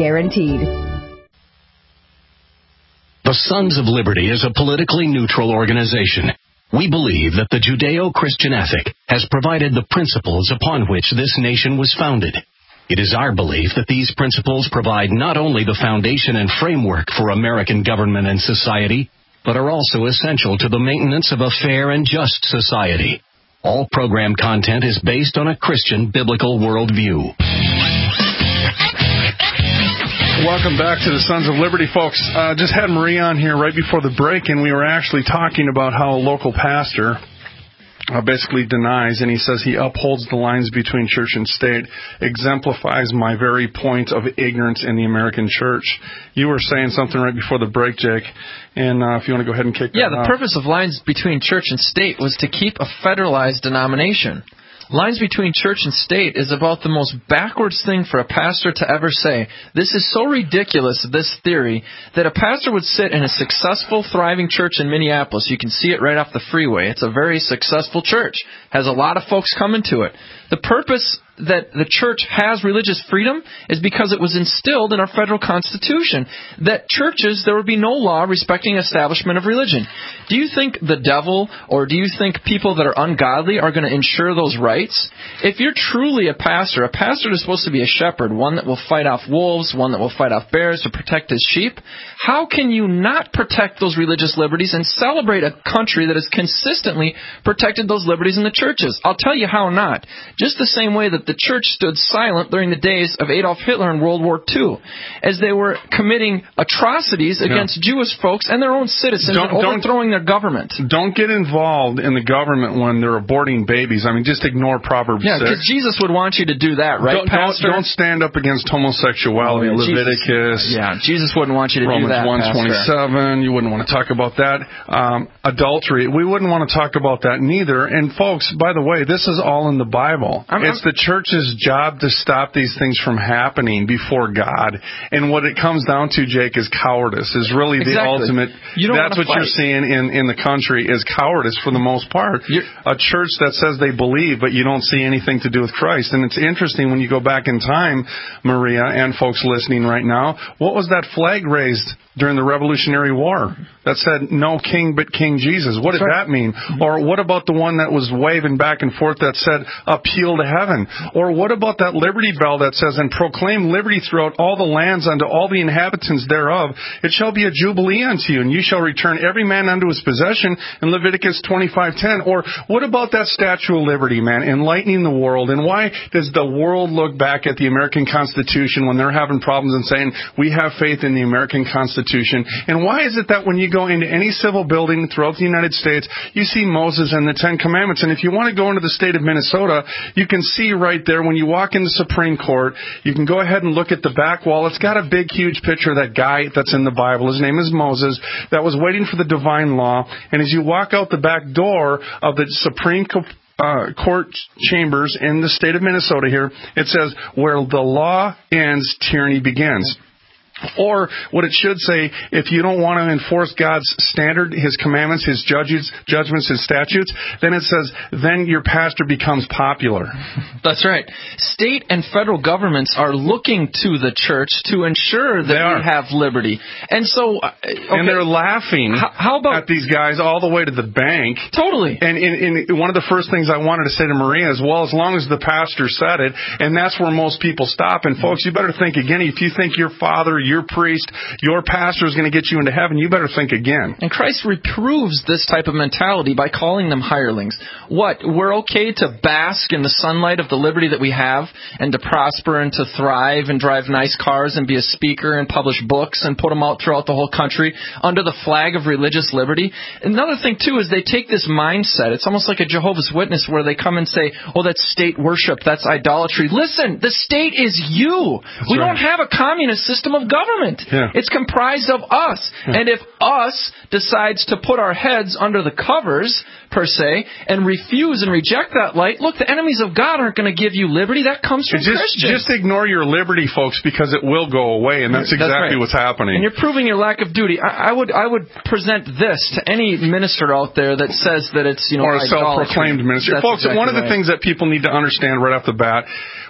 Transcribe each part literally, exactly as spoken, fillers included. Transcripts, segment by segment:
guaranteed. The Sons of Liberty is a politically neutral organization. We believe that the Judeo-Christian ethic has provided the principles upon which this nation was founded. It is our belief that these principles provide not only the foundation and framework for American government and society, but are also essential to the maintenance of a fair and just society. All program content is based on a Christian biblical worldview. Welcome back to the Sons of Liberty, folks. Uh, just had Marie on here right before the break, and we were actually talking about how a local pastor uh, basically denies, and he says he upholds the lines between church and state, exemplifies my very point of ignorance in the American church. You were saying something right before the break, Jake, and uh, if you want to go ahead and kick yeah, that off. Yeah, the purpose of lines between church and state was to keep a federalized denomination. Lines between church and state is about the most backwards thing for a pastor to ever say. This is so ridiculous, this theory, that a pastor would sit in a successful, thriving church in Minneapolis. You can see it right off the freeway. It's a very successful church. Has a lot of folks coming to it. The purpose that the church has religious freedom is because it was instilled in our federal constitution that churches, there would be no law respecting establishment of religion. Do you think the devil or do you think people that are ungodly are going to ensure those rights? If you're truly a pastor, a pastor is supposed to be a shepherd, one that will fight off wolves, one that will fight off bears to protect his sheep. How can you not protect those religious liberties and celebrate a country that has consistently protected those liberties in the churches? I'll tell you how not. Just the same way that the church stood silent during the days of Adolf Hitler in World War Two, as they were committing atrocities against yeah. Jewish folks and their own citizens don't, and overthrowing their government. Don't get involved in the government when they're aborting babies. I mean, just ignore Proverbs yeah, six. Yeah, because Jesus would want you to do that, right, don't, Pastor? Don't, don't stand up against homosexuality, oh, yeah, Leviticus. Jesus, yeah, Jesus wouldn't want you to Romans do that, one twenty-seven. You wouldn't want to talk about that. Um, adultery. We wouldn't want to talk about that neither. And folks, by the way, this is all in the Bible. I'm, it's I'm, the church's job to stop these things from happening before God. And what it comes down to, Jake, is cowardice. Is really the exactly. ultimate. You don't that's what fight. you're seeing in, in the country is cowardice for the most part. You're, a church that says they believe, but you don't see anything to do with Christ. And it's interesting when you go back in time, Maria, and folks listening right now, what was that flag raised during the Revolutionary War that said, no king but King Jesus? What did right. that mean? Mm-hmm. Or what about the one that was waving back and forth that said, appeal to heaven? Or what about that Liberty Bell that says, and proclaim liberty throughout all the lands unto all the inhabitants thereof? It shall be a jubilee unto you, and you shall return every man unto his possession in Leviticus twenty-five ten. Or what about that Statue of Liberty, man, enlightening the world? And why does the world look back at the American Constitution when they're having problems and saying, we have faith in the American Constitution? And why is it that when you go into any civil building throughout the United States, you see Moses and the Ten Commandments? And if you want to go into the state of Minnesota, you can see right there when you walk in the Supreme Court, you can go ahead and look at the back wall. It's got a big, huge picture of that guy that's in the Bible. His name is Moses, that was waiting for the divine law. And as you walk out the back door of the Supreme Court, Uh, court chambers in the state of Minnesota here, it says, where the law ends, tyranny begins. Or what it should say, if you don't want to enforce God's standard, His commandments, His judges, judgments, His statutes, then it says, then your pastor becomes popular. That's right. State and federal governments are looking to the church to ensure that we have liberty. And so... Okay, and they're laughing how, how about, at these guys all the way to the bank. Totally. And in, in one of the first things I wanted to say to Maria is, well, as long as the pastor said it, and that's where most people stop. And folks, you better think again. If you think your father, your priest, your pastor is going to get you into heaven, you better think again. And Christ reproves this type of mentality by calling them hirelings. What? We're okay to bask in the sunlight of the liberty that we have and to prosper and to thrive and drive nice cars and be a speaker and publish books and put them out throughout the whole country under the flag of religious liberty. Another thing, too, is they take this mindset. It's almost like a Jehovah's Witness where they come and say, oh, that's state worship, that's idolatry. Listen, the state is you. That's we right. don't have a communist system of government. Yeah. It's comprised of us. Yeah. And if us decides to put our heads under the covers, per se, and refuse and reject that light, look, the enemies of God aren't going to give you liberty. That comes from just, Christians. Just ignore your liberty, folks, because it will go away, and that's exactly that's right. what's happening. And you're proving your lack of duty. I, I would I would present this to any minister out there that says that it's, you know, or a idolatry. self-proclaimed minister. That's Folks, exactly one of the right. things that people need to understand right off the bat,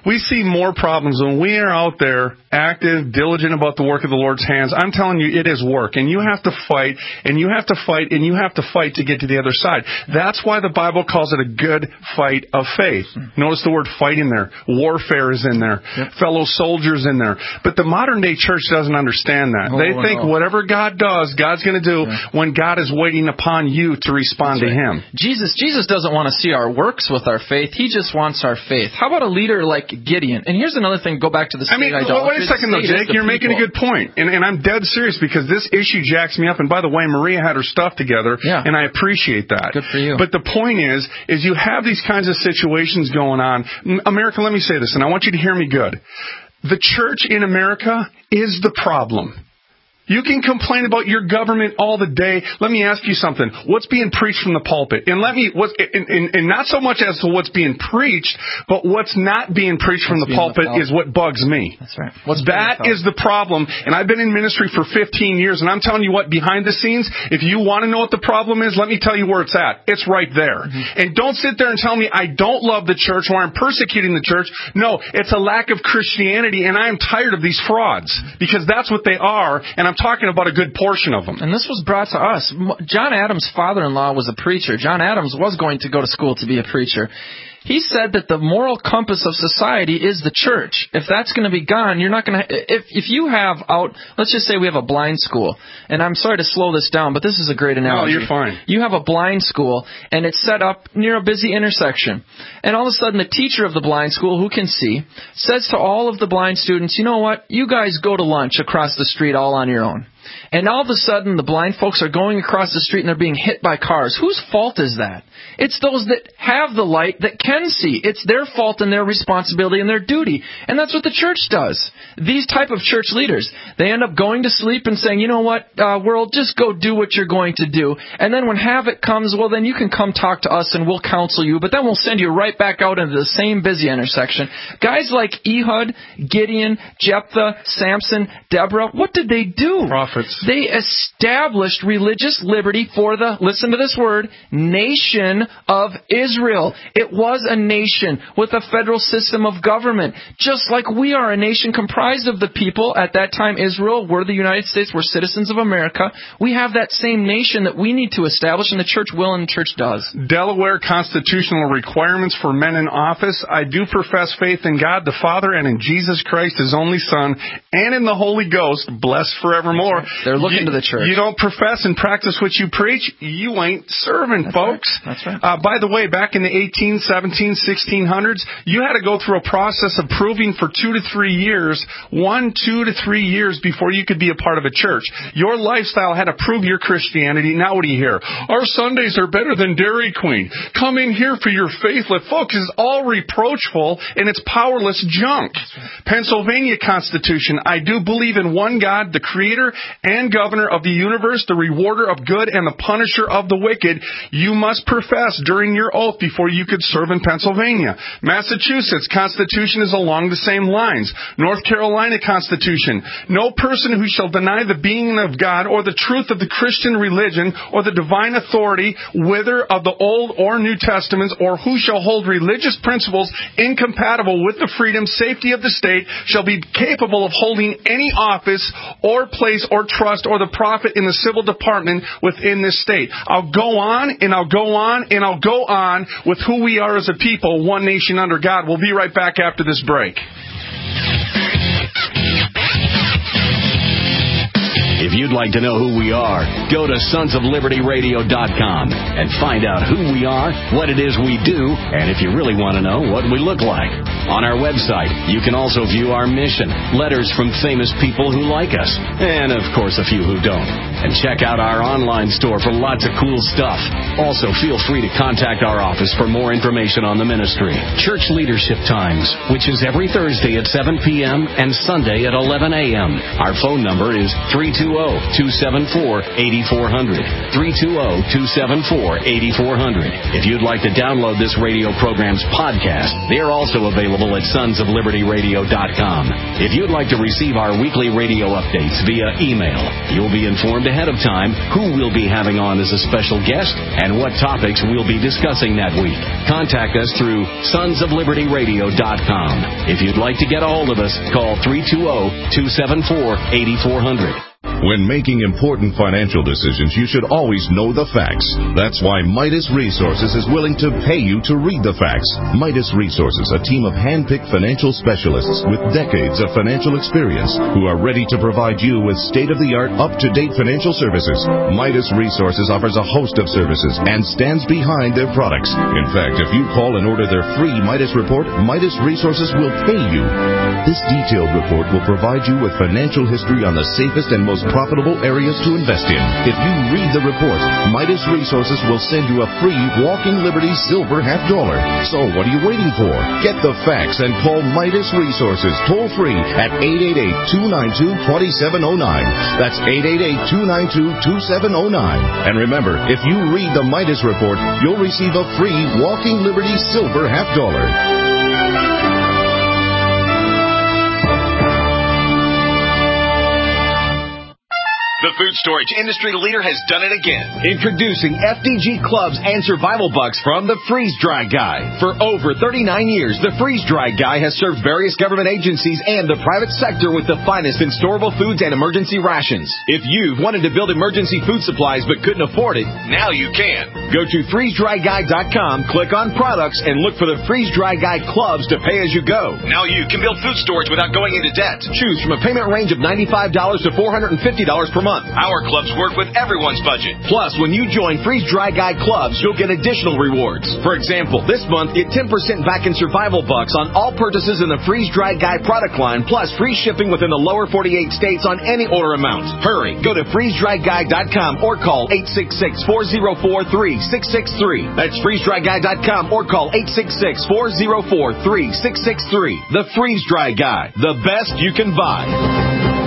We see more problems when we are out there active, diligent about the work of the Lord's hands. I'm telling you, it is work. And you have to fight, and you have to fight, and you have to fight to get to the other side. That's why the Bible calls it a good fight of faith. Notice the word fight in there. Warfare is in there. Yep. Fellow soldiers in there. But the modern day church doesn't understand that. Oh, they think no. whatever God does, God's going to do yeah. when God is waiting upon you to respond That's to right. Him. Jesus, Jesus doesn't want to see our works with our faith. He just wants our faith. How about a leader like Gideon? And here's another thing. Go back to the state I mean, idolatry. Wait a second, though, Jake. You're making people. a good point. And, and I'm dead serious because this issue jacks me up. And by the way, Maria had her stuff together, yeah. and I appreciate that. Good for you. But the point is, is you have these kinds of situations going on. America, let me say this, and I want you to hear me good. The church in America is the problem. You can complain about your government all the day. Let me ask you something. What's being preached from the pulpit? And let me, what, and, and, and not so much as to what's being preached, but what's not being preached from the pulpit is what bugs me. That's right. What's that is the problem. And I've been in ministry for fifteen years, and I'm telling you what, behind the scenes, if you want to know what the problem is, let me tell you where it's at. It's right there. Mm-hmm. And don't sit there and tell me I don't love the church or I'm persecuting the church. No, it's a lack of Christianity, and I am tired of these frauds because that's what they are, and I'm talking about a good portion of them. And this was brought to us. John Adams' father-in-law was a preacher. John Adams was going to go to school to be a preacher. He said that the moral compass of society is the church. If that's going to be gone, you're not going to... If if you have out... Let's just say we have a blind school. And I'm sorry to slow this down, but this is a great analogy. No, you're fine. You have a blind school, and it's set up near a busy intersection. And all of a sudden, the teacher of the blind school, who can see, says to all of the blind students, you know what? You guys go to lunch across the street all on your own. And all of a sudden, the blind folks are going across the street and they're being hit by cars. Whose fault is that? It's those that have the light that can see. It's their fault and their responsibility and their duty. And that's what the church does. These type of church leaders, they end up going to sleep and saying, you know what, uh, world, just go do what you're going to do. And then when havoc comes, well, then you can come talk to us and we'll counsel you. But then we'll send you right back out into the same busy intersection. Guys like Ehud, Gideon, Jephthah, Samson, Deborah, what did they do? Prophets. They established religious liberty for the, listen to this word, nation of Israel. It was a nation with a federal system of government, just like we are a nation comprised of the people. At that time, Israel were the United States, were citizens of America. We have that same nation that we need to establish, and the church will and the church does. Delaware constitutional requirements for men in office. I do profess faith in God the Father and in Jesus Christ, His only Son, and in the Holy Ghost, blessed forevermore. They're looking you, to the church. You don't profess and practice what you preach, you ain't serving, That's folks. Right. That's right. Uh, by the way, back in the eighteen, seventeen, sixteen hundreds, you had to go through a process of proving for two to three years, one, two to three years before you could be a part of a church. Your lifestyle had to prove your Christianity. Now what do you hear? Our Sundays are better than Dairy Queen. Come in here for your faith. Let folks, is all reproachful and it's powerless junk. Pennsylvania Constitution. I do believe in one God, the Creator and Governor of the universe, the rewarder of good and the punisher of the wicked. You must profess during your oath before you could serve in Pennsylvania. Massachusetts Constitution is along the same lines. North Carolina Constitution. No person who shall deny the being of God or the truth of the Christian religion or the divine authority, whether of the Old or New Testaments, or who shall hold religious principles incompatible with the freedom, safety of the state, shall be capable of holding any office or place or trust or the profit in the civil department within this state. I'll go on and I'll go on and I'll go on with who we are as a people, one nation under God. We'll be right back after this break. If you'd like to know who we are, go to sons of liberty radio dot com and find out who we are, what it is we do, and if you really want to know, what we look like. On our website, you can also view our mission, letters from famous people who like us, and of course a few who don't. And check out our online store for lots of cool stuff. Also, feel free to contact our office for more information on the ministry. Church Leadership Times, which is every Thursday at seven p.m. and Sunday at eleven a.m. Our phone number is three two zero, two seven four, eight four zero zero, three two zero, two seven four, eight four zero zero. If you'd like to download this radio program's podcast, they are also available at sons of liberty radio dot com. If you'd like to receive our weekly radio updates via email, you'll be informed ahead of time who we'll be having on as a special guest and what topics we'll be discussing that week. Contact us through sons of liberty radio dot com. If you'd like to get a hold of us, call three two zero, two seven four, eight four zero zero. When making important financial decisions, you should always know the facts. That's why Midas Resources is willing to pay you to read the facts. Midas Resources, a team of hand-picked financial specialists with decades of financial experience who are ready to provide you with state-of-the-art, up-to-date financial services. Midas Resources offers a host of services and stands behind their products. In fact, if you call and order their free Midas report, Midas Resources will pay you. This detailed report will provide you with financial history on the safest and most profitable areas to invest in. If you read the report, Midas Resources will send you a free Walking Liberty silver half dollar. So what are you waiting for? Get the facts and call Midas Resources toll free at eight eight eight, two nine two, two seven zero nine. That's eight eight eight, two nine two, two seven zero nine. And remember, if you read the Midas report, you'll receive a free Walking Liberty silver half dollar. The food storage industry leader has done it again. Introducing F D G Clubs and Survival Bucks from the Freeze Dry Guy. For over thirty-nine years, the Freeze Dry Guy has served various government agencies and the private sector with the finest in storable foods and emergency rations. If you've wanted to build emergency food supplies but couldn't afford it, now you can. Go to freeze dry guy dot com, click on products, and look for the Freeze Dry Guy Clubs to pay as you go. Now you can build food storage without going into debt. Choose from a payment range of ninety-five dollars to four hundred fifty dollars per month. Our clubs work with everyone's budget. Plus, when you join Freeze Dry Guy Clubs, you'll get additional rewards. For example, this month, get ten percent back in Survival Bucks on all purchases in the Freeze Dry Guy product line, plus free shipping within the lower forty-eight states on any order amount. Hurry, go to freeze dry guy dot com or call eight six six, four zero four, three six six three. That's freeze dry guy dot com or call eight six six, four zero four, three six six three. The Freeze Dry Guy, the best you can buy.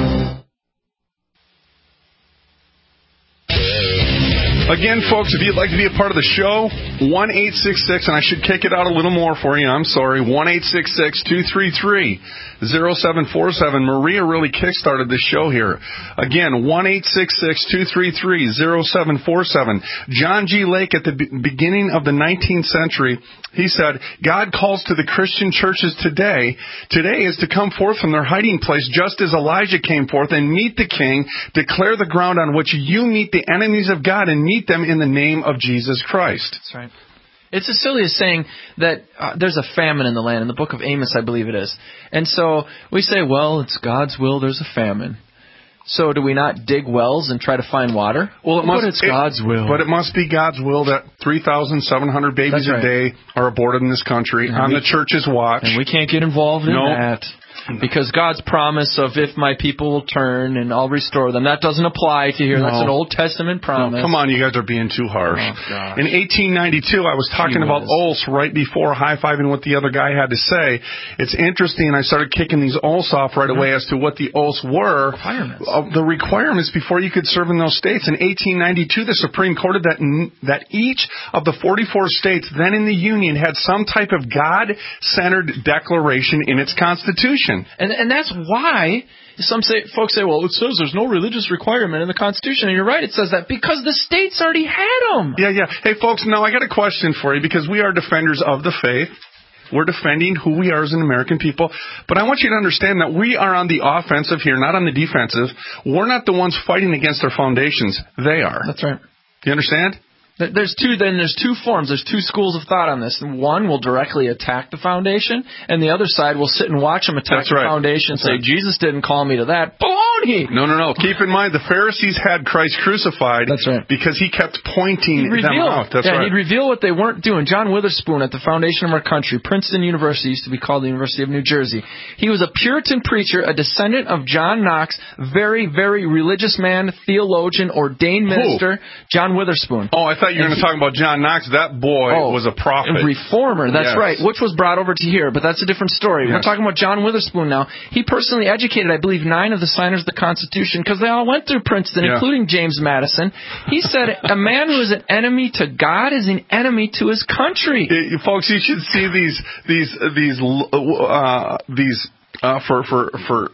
Again, folks, if you'd like to be a part of the show, one eight six six, and I should kick it out a little more for you, I'm sorry, one eight six six, two three three, zero seven four seven. Maria really kickstarted this show here. Again, one eight six six, two three three, zero seven four seven. John G. Lake, at the be- beginning of the nineteenth century, he said, God calls to the Christian churches today. Today is to come forth from their hiding place, just as Elijah came forth and meet the king, declare the ground on which you meet the enemies of God and meet them in the name of Jesus Christ. That's right. It's as silly as saying that uh, there's a famine in the land. In the book of Amos, I believe it is. And so we say, well, it's God's will, there's a famine. So do we not dig wells and try to find water? Well, it must, but it's it, God's will. But it must be God's will that three thousand seven hundred babies right. a day are aborted in this country and on we, the church's watch. And we can't get involved in no. that. Because God's promise of if my people will turn and I'll restore them, that doesn't apply to here. No. That's an Old Testament promise. No, come on, you guys are being too harsh. Oh, in eighteen ninety-two, I was talking Gee about O L S right before high-fiving what the other guy had to say. It's interesting, I started kicking these O L S off right away as to what the O L S were. Requirements. Uh, the requirements before you could serve in those states. In eighteen ninety-two, the Supreme Court that, that each of the forty-four states then in the Union had some type of God-centered declaration in its Constitution. And, and that's why some say, folks say, well, it says there's no religious requirement in the Constitution. And you're right, it says that because the states already had them. Yeah, yeah. Hey, folks, now I got a question for you because we are defenders of the faith. We're defending who we are as an American people. But I want you to understand that we are on the offensive here, not on the defensive. We're not the ones fighting against our foundations. They are. That's right. You understand? There's two. Then there's two forms. There's two schools of thought on this. One will directly attack the foundation, and the other side will sit and watch them attack That's the right. foundation and That's say, right. Jesus didn't call me to that. Baloney! No, no, no. Keep in mind, the Pharisees had Christ crucified That's right. because he kept pointing he'd them reveal, out. That's yeah, right. he'd reveal what they weren't doing. John Witherspoon at the foundation of our country, Princeton University, used to be called the University of New Jersey. He was a Puritan preacher, a descendant of John Knox, very, very religious man, theologian, ordained minister, Who? John Witherspoon. Oh, I thought you were going to talk about John Knox. That boy oh, was a prophet. A reformer, that's yes. right, which was brought over to here, but that's a different story. Yes. We're talking about John Witherspoon now. He personally educated, I believe, nine of the signers of the Constitution, because they all went through Princeton, yeah. including James Madison. He said, a man who is an enemy to God is an enemy to his country. It, folks, you should see these, these, these, uh, these, uh, for, for, for, uh,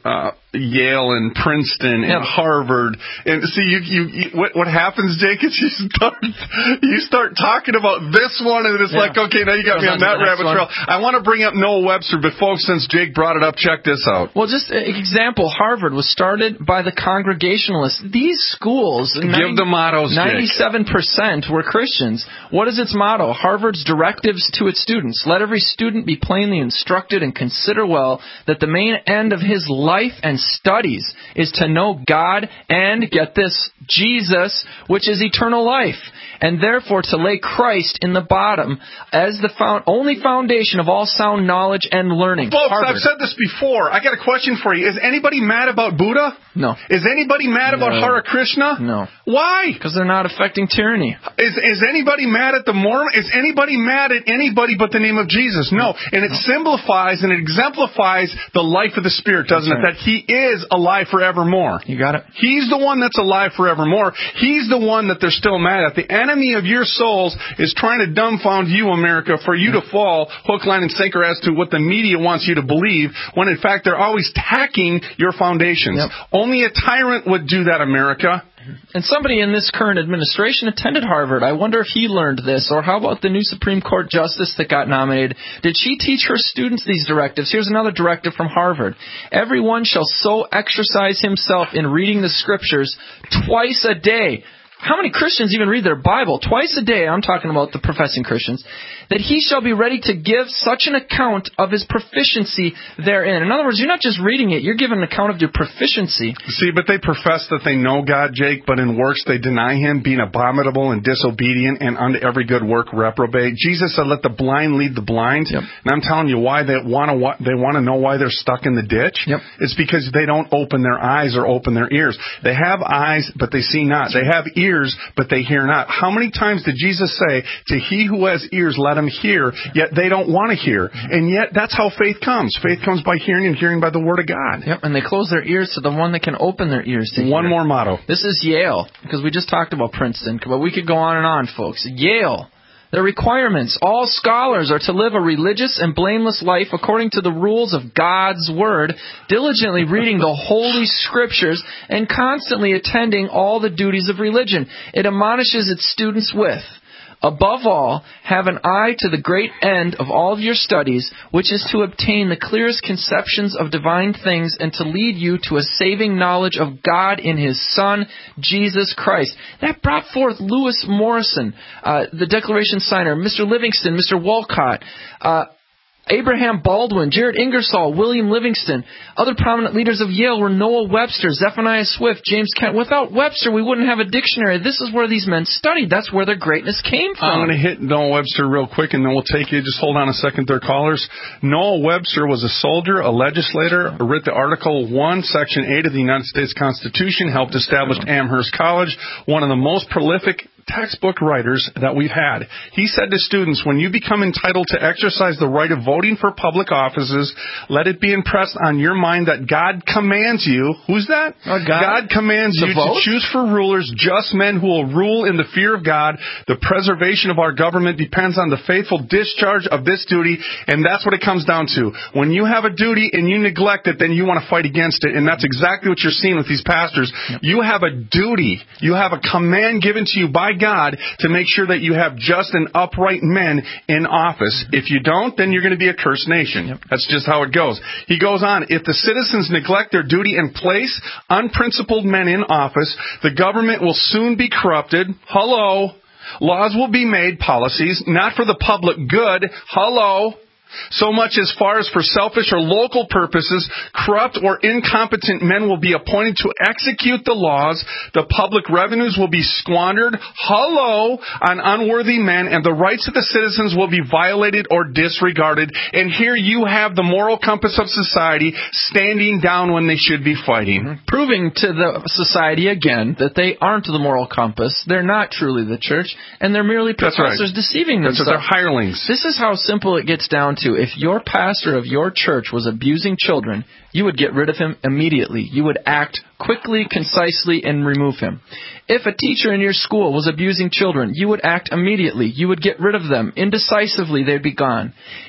Yale and Princeton and Yeah. Harvard. And see, you, you, you what, what happens, Jake, is you start, you start talking about this one, and it's Yeah. like, okay, now you got Goes me on on to that the next rabbit one. trail. I want to bring up Noah Webster, but folks, since Jake brought it up, check this out. Well, just an example, Harvard was started by the Congregationalists. These schools, Give the mottos, Jake. ninety-seven percent were Christians. What is its motto? Harvard's directives to its students. Let every student be plainly instructed and consider well that the main end of his life and studies is to know God and, get this, Jesus, which is eternal life, and therefore to lay Christ in the bottom as the found, only foundation of all sound knowledge and learning. Folks, Harvard. I've said this before. I got a question for you. Is anybody mad about Buddha? No. Is anybody mad about No. Hare Krishna? No. Why? Because they're not affecting tyranny. Is is anybody mad at the Mormon? Is anybody mad at anybody but the name of Jesus? No. And it symbolifies and it exemplifies the life of the Spirit, doesn't That's it? That He is alive forevermore. You got it? He's the one that's alive forevermore. He's the one that they're still mad at. The enemy of your souls is trying to dumbfound you, America, for you to fall hook, line, and sinker as to what the media wants you to believe, when in fact they're always tacking your foundations. Yep. Only a tyrant would do that, America. And somebody in this current administration attended Harvard. I wonder if he learned this. Or how about the new Supreme Court justice that got nominated? Did she teach her students these directives? Here's another directive from Harvard. Everyone shall so exercise himself in reading the Scriptures twice a day. How many Christians even read their Bible? Twice a day, I'm talking about the professing Christians. That he shall be ready to give such an account of his proficiency therein. In other words, you're not just reading it, you're giving an account of your proficiency. See, but they profess that they know God, Jake, but in works they deny Him, being abominable and disobedient and unto every good work reprobate. Jesus said, let the blind lead the blind. Yep. And I'm telling you why they want to they want to know why they're stuck in the ditch. Yep. It's because they don't open their eyes or open their ears. They have eyes, but they see not. They have ears, but they hear not. How many times did Jesus say, to he who has ears, let him hear, yet they don't want to hear? And yet, that's how faith comes. Faith comes by hearing, and hearing by the Word of God. Yep, and they close their ears to the one that can open their ears to One hear. more motto. This is Yale, because we just talked about Princeton, but we could go on and on, folks. Yale. The requirements. All scholars are to live a religious and blameless life according to the rules of God's Word, diligently reading the Holy Scriptures, and constantly attending all the duties of religion. It admonishes its students with, above all, have an eye to the great end of all of your studies, which is to obtain the clearest conceptions of divine things and to lead you to a saving knowledge of God in His Son, Jesus Christ. That brought forth Lewis Morrison, uh, the Declaration signer, Mister Livingston, Mister Walcott, uh, Abraham Baldwin, Jared Ingersoll, William Livingston. Other prominent leaders of Yale were Noah Webster, Zephaniah Swift, James Kent. Without Webster, we wouldn't have a dictionary. This is where these men studied. That's where their greatness came from. I'm going to hit Noah Webster real quick, and then we'll take you. Just hold on a second there, callers. Noah Webster was a soldier, a legislator, wrote the Article one, Section eight of the United States Constitution, helped establish Amherst College, one of the most prolific textbook writers that we've had. He said to students, when you become entitled to exercise the right of voting for public offices, let it be impressed on your mind that God commands you. Who's that? Oh, God. God commands To you vote? to choose for rulers just men who will rule in the fear of God. The preservation of our government depends on the faithful discharge of this duty, and that's what it comes down to. When you have a duty and you neglect it, then you want to fight against it, and that's exactly what you're seeing with these pastors. Yep. You have a duty. You have a command given to you by God to make sure that you have just and upright men in office. If you don't, then you're going to be a cursed nation. Yep. That's just how it goes. He goes on, if the citizens neglect their duty and place unprincipled men in office, the government will soon be corrupted. Hello. Laws will be made, policies, not for the public good. Hello. So much as far as for selfish or local purposes, corrupt or incompetent men will be appointed to execute the laws. The public revenues will be squandered, hello, on unworthy men, and the rights of the citizens will be violated or disregarded. And here you have the moral compass of society standing down when they should be fighting. Mm-hmm. Proving to the society again that they aren't the moral compass. They're not truly the church, and they're merely professors right. deceiving That's themselves. That's what they're hirelings. This is how simple it gets down to. If your pastor of your church was abusing children, you would get rid of him immediately. You would act quickly, concisely, and remove him. If a teacher in your school was abusing children, you would act immediately. You would get rid of them. Indecisively, they'd be gone.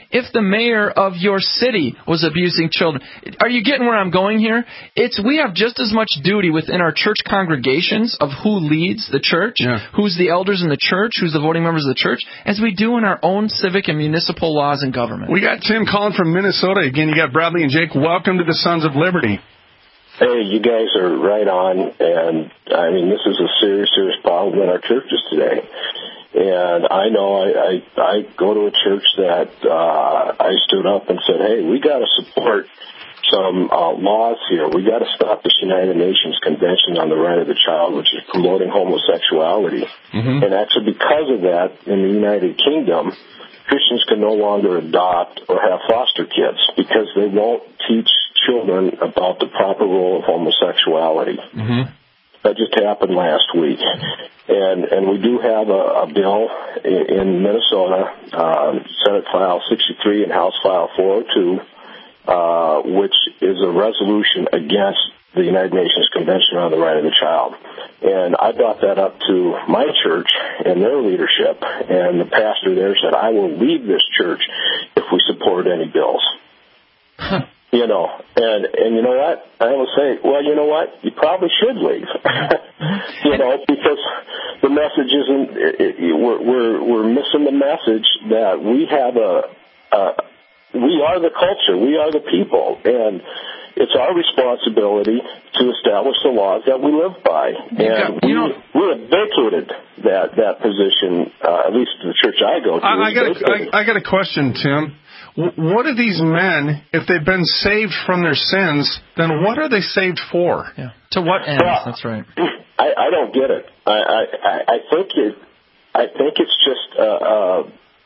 if the mayor of your city was abusing children. Are you getting where I'm going here? It's we have just as much duty within our church congregations of who leads the church, yeah. who's the elders in the church, who's the voting members of the church, as we do in our own civic and municipal laws and government. We got Tim calling from Minnesota again. You got Bradley and Jake. Welcome to the Sons of Liberty. Hey, you guys are right on, and I mean, this is a serious, serious problem in our churches today. And I know I, I, I go to a church that uh, I stood up and said, hey, we got to support some uh, laws here. We got to stop this United Nations Convention on the Right of the Child, which is promoting homosexuality. Mm-hmm. And actually, because of that, in the United Kingdom, Christians can no longer adopt or have foster kids because they won't teach children about the proper role of homosexuality. Mm-hmm. That just happened last week. And and we do have a, a bill in, in Minnesota, uh, Senate File sixty-three and House File four oh two, uh, which is a resolution against the United Nations Convention on the Right of the Child. And I brought that up to my church and their leadership, and the pastor there said, I will leave this church if we support any bills. Huh. You know, and, and you know what? I will say, well, you know what? You probably should leave. you know, because the message isn't, it, it, we're, we're, we're missing the message that we have a, a, we are the culture, we are the people, and it's our responsibility to establish the laws that we live by. And got, we, we have vacated that, that position, uh, at least the church I go to. I, I, got a, I, I got a question, Tim. What are these men, if they've been saved from their sins, then what are they saved for? Yeah. To what end? Well, that's right. I, I don't get it. I, I, I think it. I think it's just uh, uh,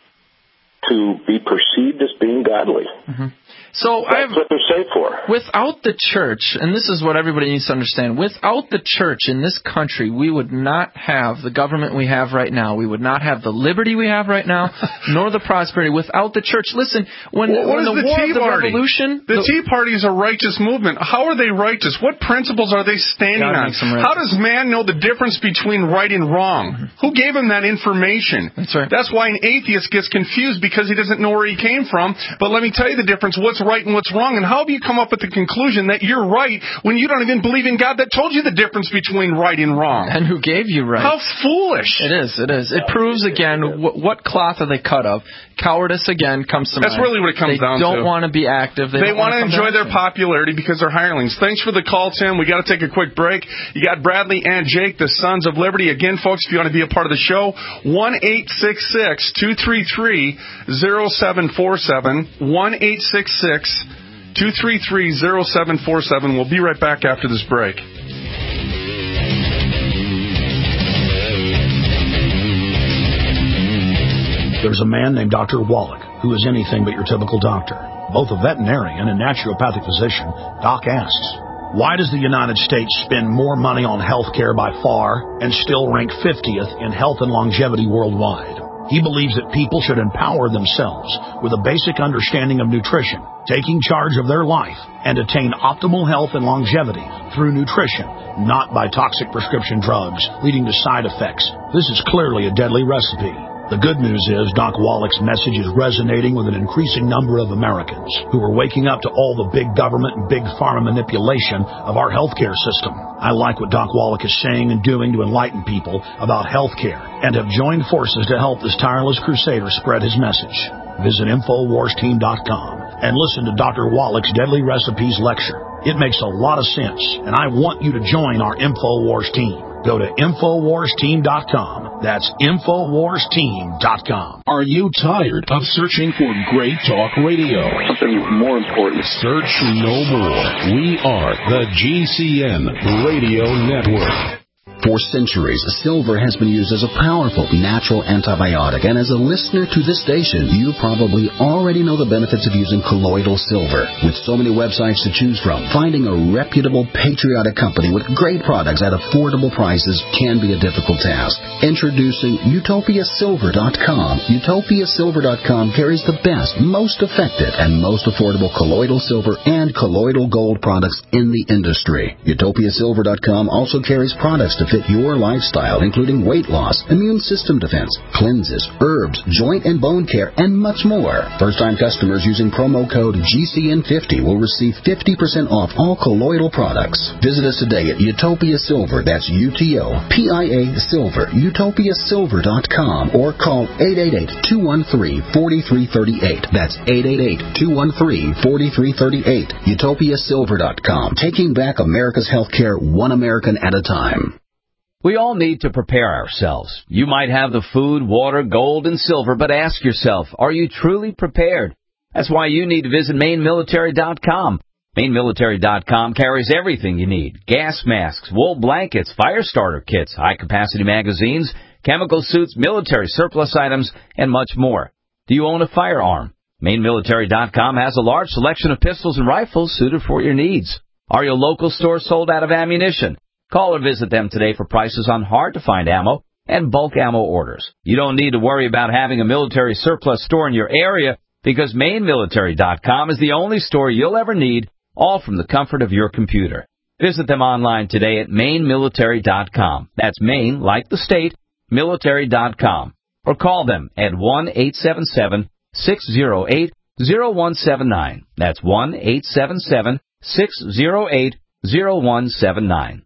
to be perceived as being godly. Mm-hmm. So That's I've, what they're saved for. Without the church, and this is what everybody needs to understand, without the church in this country, we would not have the government we have right now. We would not have the liberty we have right now, nor the prosperity. Without the church, listen, when, well, when the, the War Tea of the Party? Revolution... The, the Tea Party is a righteous movement. How are they righteous? What principles are they standing on? How does man know the difference between right and wrong? Mm-hmm. Who gave him that information? That's right. That's why an atheist gets confused because he doesn't know where he came from. But let me tell you the difference, what's right and what's wrong. And how have you come up with the conclusion that you're right when you don't even believe in God that told you the difference between right and wrong? And who gave you right? How foolish. It is, it is. It proves, again, what, what cloth are they cut of? Cowardice, again, comes to mind. That's really what it comes they down to. They don't want to be active. They, they want to enjoy their popularity because they're hirelings. Thanks for the call, Tim. We got to take a quick break. You got Bradley and Jake, the Sons of Liberty. Again, folks, if you want to be a part of the show, one eight six six, two three three, zero seven four seven, one eight six six, two three three, zero seven four seven. We'll be right back after this break. There's a man named Doctor Wallach who is anything but your typical doctor. Both a veterinarian and naturopathic physician, Doc asks, why does the United States spend more money on health care by far and still rank fiftieth in health and longevity worldwide? He believes that people should empower themselves with a basic understanding of nutrition, taking charge of their life, and attain optimal health and longevity through nutrition, not by toxic prescription drugs leading to side effects. This is clearly a deadly recipe. The good news is Doc Wallach's message is resonating with an increasing number of Americans who are waking up to all the big government and big pharma manipulation of our healthcare system. I like what Doc Wallach is saying and doing to enlighten people about healthcare and have joined forces to help this tireless crusader spread his message. Visit Infowars Team dot com and listen to Doctor Wallach's Deadly Recipes lecture. It makes a lot of sense, and I want you to join our Infowars team. Go to Infowars Team dot com. That's Infowars Team dot com. Are you tired of searching for great talk radio? Something more important. Search no more. We are the G C N Radio Network. For centuries, silver has been used as a powerful natural antibiotic, and as a listener to this station, you probably already know the benefits of using colloidal silver. With so many websites to choose from, finding a reputable, patriotic company with great products at affordable prices can be a difficult task. Introducing Utopia Silver dot com. Utopia Silver dot com carries the best, most effective, and most affordable colloidal silver and colloidal gold products in the industry. Utopia Silver dot com also carries products to fit your lifestyle, including weight loss, immune system defense, cleanses, herbs, joint and bone care, and much more. First-time customers using promo code G C N fifty will receive fifty percent off all colloidal products. Visit us today at Utopia Silver. That's U T O P I A Silver, utopia silver dot com, or call eight eight eight, two one three, four three three eight. That's eight eight eight, two one three, four three three eight. utopia silver dot com. Taking back America's healthcare one American at a time. We all need to prepare ourselves. You might have the food, water, gold, and silver, but ask yourself, are you truly prepared? That's why you need to visit Maine Military dot com. Maine Military dot com carries everything you need. Gas masks, wool blankets, fire starter kits, high-capacity magazines, chemical suits, military surplus items, and much more. Do you own a firearm? Maine Military dot com has a large selection of pistols and rifles suited for your needs. Are your local stores sold out of ammunition? Call or visit them today for prices on hard-to-find ammo and bulk ammo orders. You don't need to worry about having a military surplus store in your area because Maine Military dot com is the only store you'll ever need, all from the comfort of your computer. Visit them online today at Maine Military dot com. That's Maine, like the state, military dot com. Or call them at one eight seven seven, six zero eight, zero one seven nine. That's one eight seven seven, six zero eight, zero one seven nine.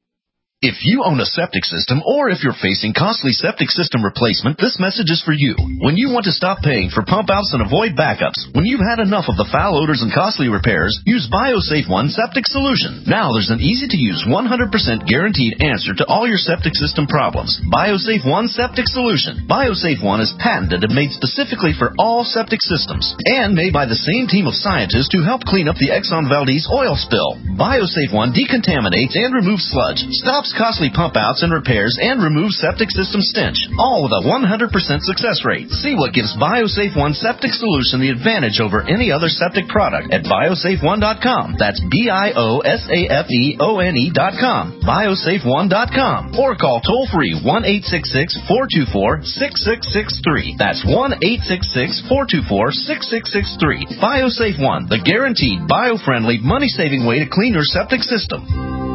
If you own a septic system or if you're facing costly septic system replacement, this message is for you. When you want to stop paying for pump outs and avoid backups, when you've had enough of the foul odors and costly repairs, use BioSafe One Septic Solution. Now there's an easy-to-use one hundred percent guaranteed answer to all your septic system problems. BioSafe One Septic Solution. BioSafe One is patented and made specifically for all septic systems and made by the same team of scientists who helped clean up the Exxon Valdez oil spill. BioSafe One decontaminates and removes sludge, stops costly pump outs and repairs, and remove septic system stench, all with a one hundred percent success rate. See what gives BioSafe One Septic Solution the advantage over any other septic product at biosafe one dot com. That's B I O S A F E O N E dot com. biosafe one dot com. Or call toll-free one eight six six, four two four, six six six three. That's one eight six six, four two four, six six six three. BioSafe One, the guaranteed, bio-friendly, money-saving way to clean your septic system.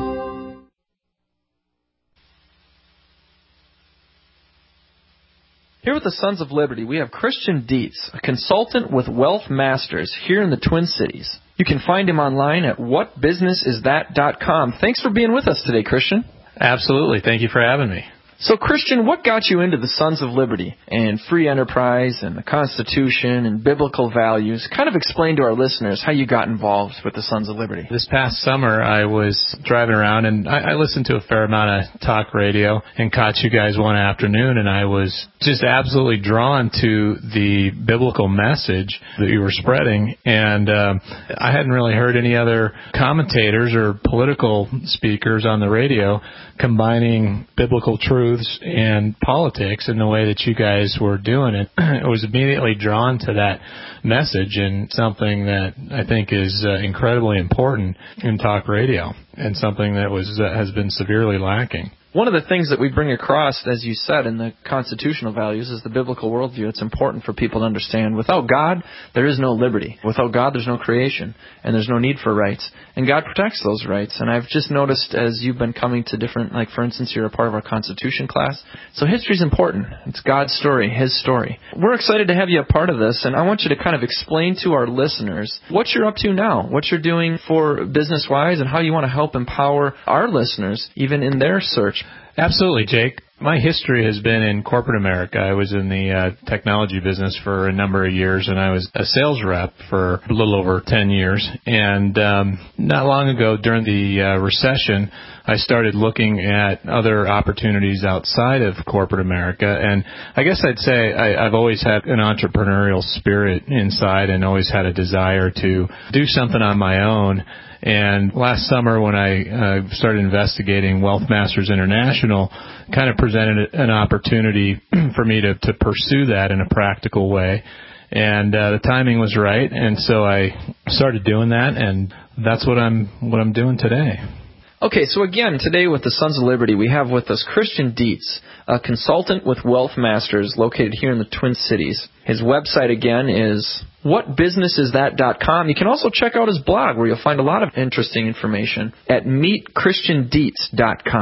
Here with the Sons of Liberty, we have Christian Dietz, a consultant with Wealth Masters here in the Twin Cities. You can find him online at what business is that dot com. Thanks for being with us today, Christian. Absolutely. Thank you for having me. So, Christian, what got you into the Sons of Liberty and free enterprise and the Constitution and biblical values? Kind of explain to our listeners how you got involved with the Sons of Liberty. This past summer, I was driving around, and I, I listened to a fair amount of talk radio and caught you guys one afternoon, and I was just absolutely drawn to the biblical message that you were spreading. And um, I hadn't really heard any other commentators or political speakers on the radio combining biblical truths and politics in the way that you guys were doing it. I was immediately drawn to that message, and something that I think is uh, incredibly important in talk radio, and something that was uh, has been severely lacking. One of the things that we bring across, as you said, in the constitutional values is the biblical worldview. It's important for people to understand. Without God, there is no liberty. Without God, there's no creation, and there's no need for rights. And God protects those rights. And I've just noticed as you've been coming to different, like for instance, you're a part of our Constitution class. So history's important. It's God's story, His story. We're excited to have you a part of this, and I want you to kind of explain to our listeners what you're up to now, what you're doing for business-wise, and how you want to help empower our listeners, even in their search. Absolutely, Jake. My history has been in corporate America. I was in the uh, technology business for a number of years, and I was a sales rep for a little over ten years. And um, not long ago, during the uh, recession, I started looking at other opportunities outside of corporate America. And I guess I'd say I, I've always had an entrepreneurial spirit inside and always had a desire to do something on my own. And last summer when I uh, started investigating Wealth Masters International, kind of presented an opportunity for me to, to pursue that in a practical way. And uh, the timing was right, and so I started doing that, and that's what I'm what I'm doing today. Okay, so again, today with the Sons of Liberty, we have with us Christian Dietz, a consultant with Wealth Masters located here in the Twin Cities. His website, again, is what business is that dot com. You can also check out his blog, where you'll find a lot of interesting information at meet christian dietz dot com.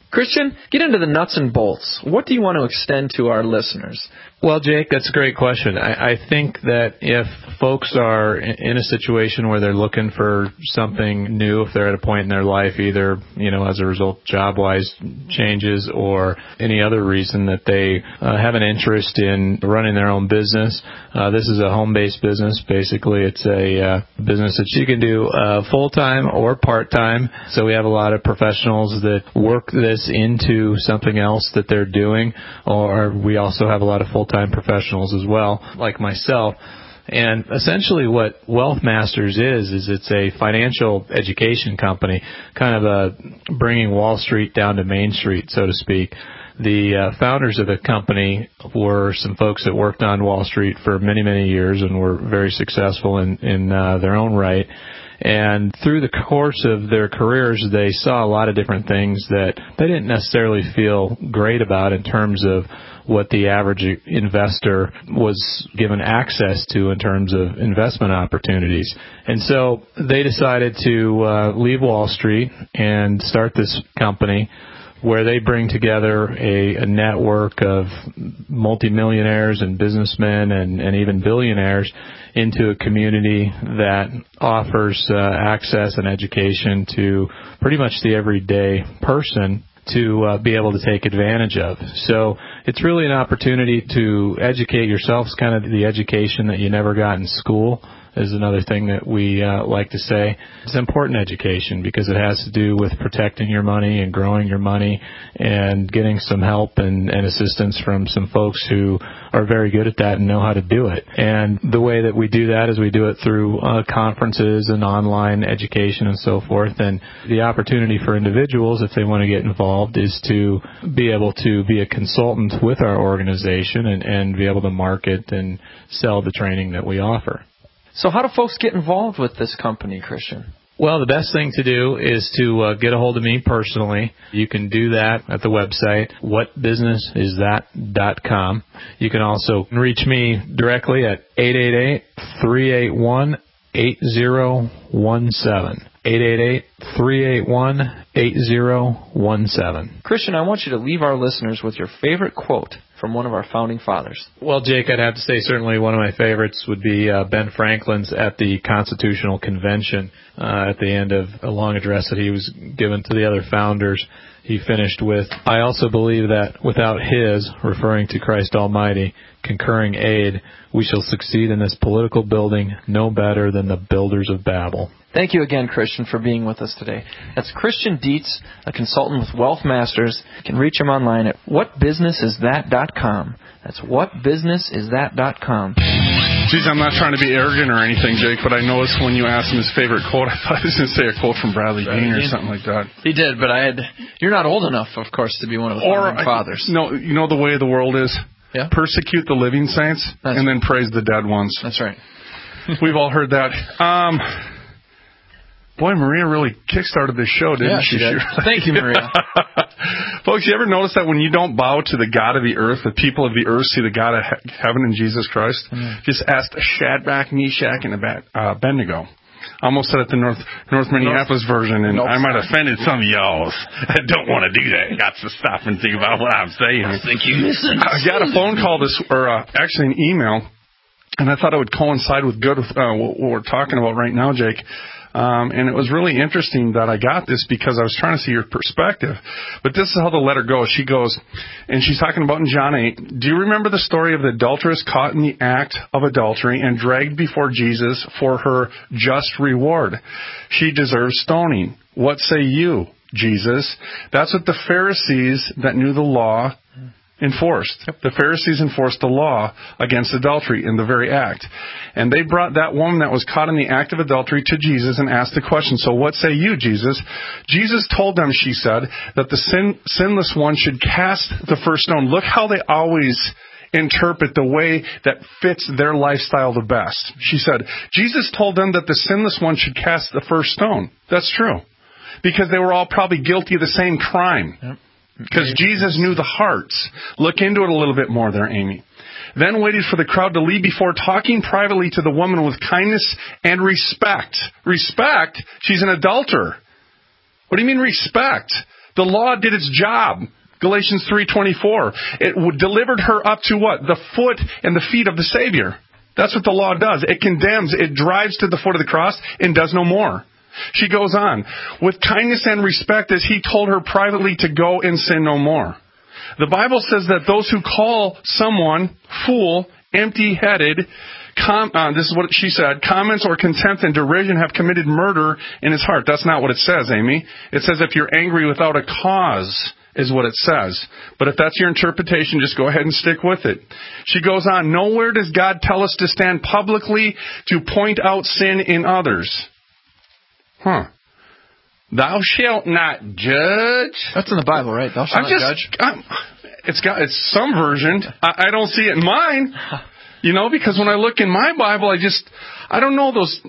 Christian, get into the nuts and bolts. What do you want to extend to our listeners? Well, Jake, that's a great question. I, I think that if folks are in a situation where they're looking for something new, if they're at a point in their life, either, you know, as a result job-wise changes or any other reason that they uh, have an interest in running their own business, uh, this is a home-based business. Basically, it's a uh, business that you can do uh, full-time or part-time. So we have a lot of professionals that work this into something else that they're doing, or we also have a lot of full-time professionals as well, like myself. And essentially what Wealth Masters is, is it's a financial education company, kind of a bringing Wall Street down to Main Street, so to speak. The uh, founders of the company were some folks that worked on Wall Street for many, many years and were very successful in, in uh, their own right. And through the course of their careers, they saw a lot of different things that they didn't necessarily feel great about in terms of what the average investor was given access to in terms of investment opportunities. And so they decided to uh, leave Wall Street and start this company where they bring together a, a network of multimillionaires and businessmen and, and even billionaires into a community that offers uh, access and education to pretty much the everyday person to uh, be able to take advantage of. So it's really an opportunity to educate yourself. It's kind of the education that you never got in school is another thing that we uh, like to say. It's important education because it has to do with protecting your money and growing your money and getting some help and, and assistance from some folks who are very good at that and know how to do it. And the way that we do that is we do it through uh, conferences and online education and so forth. And the opportunity for individuals, if they want to get involved, is to be able to be a consultant with our organization and, and be able to market and sell the training that we offer. So how do folks get involved with this company, Christian? Well, the best thing to do is to uh, get a hold of me personally. You can do that at the website, what business is that dot com. You can also reach me directly at eight eight eight, three eight one, eight zero one seven. eight eight eight, three eight one, eight zero one seven. Christian, I want you to leave our listeners with your favorite quote from one of our founding fathers. Well, Jake, I'd have to say certainly one of my favorites would be uh, Ben Franklin's at the Constitutional Convention uh, at the end of a long address that he was given to the other founders. He finished with, I also believe that without his, referring to Christ Almighty, concurring aid, we shall succeed in this political building no better than the builders of Babel. Thank you again, Christian, for being with us today. That's Christian Dietz, a consultant with Wealth Masters. You can reach him online at what business is that dot com. That's what business is that dot com. Geez, I'm not trying to be arrogant or anything, Jake, but I noticed when you asked him his favorite quote, I thought he was going to say a quote from Bradley Bean or something like that. He did, but I had. You're not old enough, of course, to be one of the founding fathers. No, you know the way the world is? Yeah. Persecute the living saints That's and then praise the dead ones. That's right. We've all heard that. Um, boy, Maria really kickstarted this show, didn't yeah, she? she did. Thank you, Maria. Folks, you ever notice that when you don't bow to the God of the earth, the people of the earth see the God of he- heaven in Jesus Christ? Mm. Just ask Shadrach, Meshach, and uh, Abednego. I almost said it the North North Minneapolis North, version, and North I might have offended some of y'all. I don't want to do that. Got to stop and think about what I'm saying. I think you listen. I got a phone call this, or uh, actually an email, and I thought it would coincide with good with uh, what we're talking about right now, Jake. Um, and it was really interesting that I got this because I was trying to see your perspective. But this is how the letter goes. She goes, and she's talking about in John eight, do you remember the story of the adulteress caught in the act of adultery and dragged before Jesus for her just reward? She deserves stoning. What say you, Jesus? That's what the Pharisees that knew the law enforced. Yep. The Pharisees enforced the law against adultery in the very act. And they brought that woman that was caught in the act of adultery to Jesus and asked the question, so what say you, Jesus? Jesus told them, she said, that the sin, sinless one should cast the first stone. Look how they always interpret the way that fits their lifestyle the best. She said, Jesus told them that the sinless one should cast the first stone. That's true. Because they were all probably guilty of the same crime. Yep. Because Jesus knew the hearts. Look into it a little bit more there, Amy. Then waited for the crowd to leave before talking privately to the woman with kindness and respect. Respect? She's an adulterer. What do you mean respect? The law did its job. Galatians three twenty-four. It delivered her up to what? The foot and the feet of the Savior. That's what the law does. It condemns, it drives to the foot of the cross and does no more. She goes on. With kindness and respect as he told her privately to go and sin no more. The Bible says that those who call someone fool, empty-headed, com- uh, this is what she said, comments or contempt and derision have committed murder in his heart. That's not what it says, Amy. It says if you're angry without a cause is what it says. But if that's your interpretation, just go ahead and stick with it. She goes on, nowhere does God tell us to stand publicly to point out sin in others. Huh. Thou shalt not judge. That's in the Bible, right? Thou shalt I'm not just, judge. I'm, it's got it's some version. I, I don't see it in mine. You know, because when I look in my Bible, I just, I don't know, those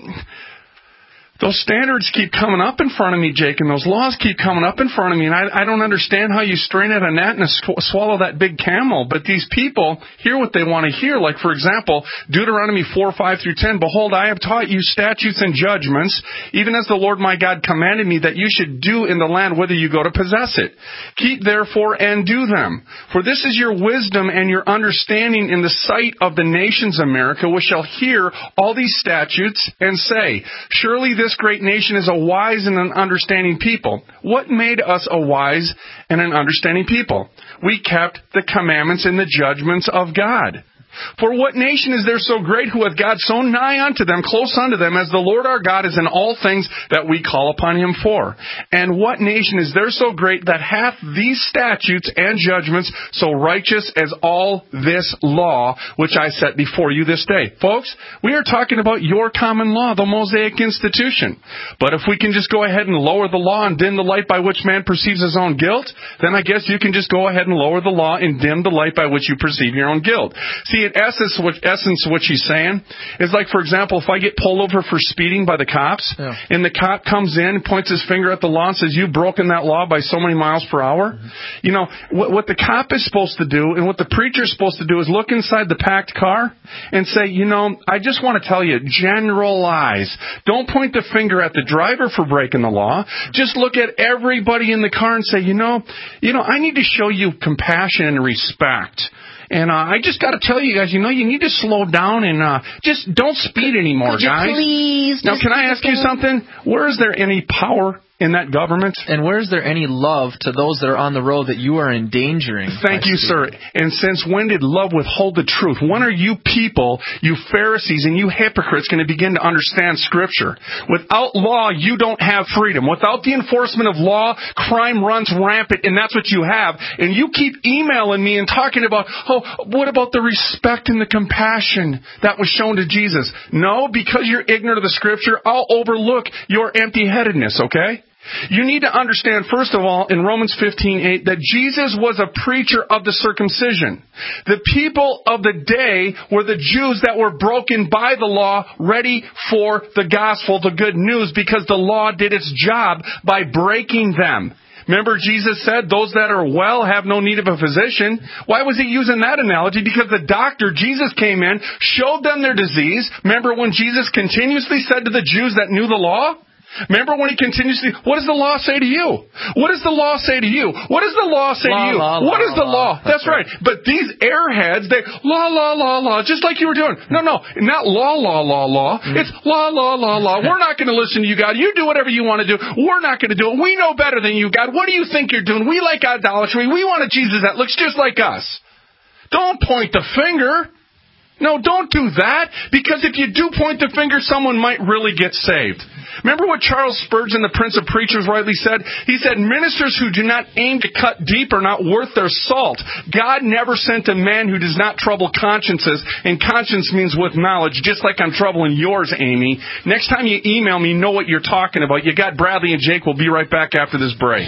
those standards keep coming up in front of me, Jake, and those laws keep coming up in front of me, and I, I don't understand how you strain at a gnat and sw- swallow that big camel. But these people hear what they want to hear. Like, for example, Deuteronomy four, five through ten, behold, I have taught you statutes and judgments, even as the Lord my God commanded me that you should do in the land whither you go to possess it. Keep therefore and do them. For this is your wisdom and your understanding in the sight of the nations, America, which shall hear all these statutes and say, surely this great nation is a wise and an understanding people. What made us a wise and an understanding people? We kept the commandments and the judgments of God. For what nation is there so great who hath God so nigh unto them, close unto them, as the Lord our God is in all things that we call upon him for? And what nation is there so great that hath these statutes and judgments so righteous as all this law which I set before you this day? Folks, we are talking about your common law, the Mosaic institution. But if we can just go ahead and lower the law and dim the light by which man perceives his own guilt, then I guess you can just go ahead and lower the law and dim the light by which you perceive your own guilt. See, in essence, what, essence, what she's saying is like, for example, if I get pulled over for speeding by the cops, yeah. and the cop comes in, points his finger at the law and says, you've broken that law by so many miles per hour. Mm-hmm. You know, what, what the cop is supposed to do and what the preacher is supposed to do is look inside the packed car and say, you know, I just want to tell you, generalize. Don't point the finger at the driver for breaking the law. Just look at everybody in the car and say, you know, you know, I need to show you compassion and respect. And uh, I just got to tell you guys, you know, you need to slow down and uh, just don't speed anymore, Could you guys. Please, now, can I ask you something? Where is there any power in that government? And where is there any love to those that are on the road that you are endangering? Thank you, sir. And since when did love withhold the truth? When are you people, you Pharisees and you hypocrites, going to begin to understand Scripture? Without law, you don't have freedom. Without the enforcement of law, crime runs rampant, and that's what you have. And you keep emailing me and talking about, oh, what about the respect and the compassion that was shown to Jesus? No, because you're ignorant of the Scripture, I'll overlook your empty-headedness, okay? You need to understand, first of all, in Romans fifteen eight, that Jesus was a preacher of the circumcision. The people of the day were the Jews that were broken by the law, ready for the gospel, the good news, because the law did its job by breaking them. Remember, Jesus said, those that are well have no need of a physician. Why was he using that analogy? Because the doctor, Jesus came in, showed them their disease. Remember when Jesus continuously said to the Jews that knew the law? Remember when he continuously, what does the law say to you? What does the law say to you? What does the law say law, to you? Law, what law, is the law? law. That's, That's right. right. But these airheads, they, law, law, law, law, just like you were doing. No, no, not law, law, law, law. Mm. It's law, law, law, law. We're not going to listen to you, God. You do whatever you want to do. We're not going to do it. We know better than you, God. What do you think you're doing? We like idolatry. We want a Jesus that looks just like us. Don't point the finger. No, don't do that, because if you do point the finger, someone might really get saved. Remember what Charles Spurgeon, the Prince of Preachers, rightly said? He said, ministers who do not aim to cut deep are not worth their salt. God never sent a man who does not trouble consciences, and conscience means with knowledge, just like I'm troubling yours, Amy. Next time you email me, know what you're talking about. You got Bradley and Jake. We'll be right back after this break.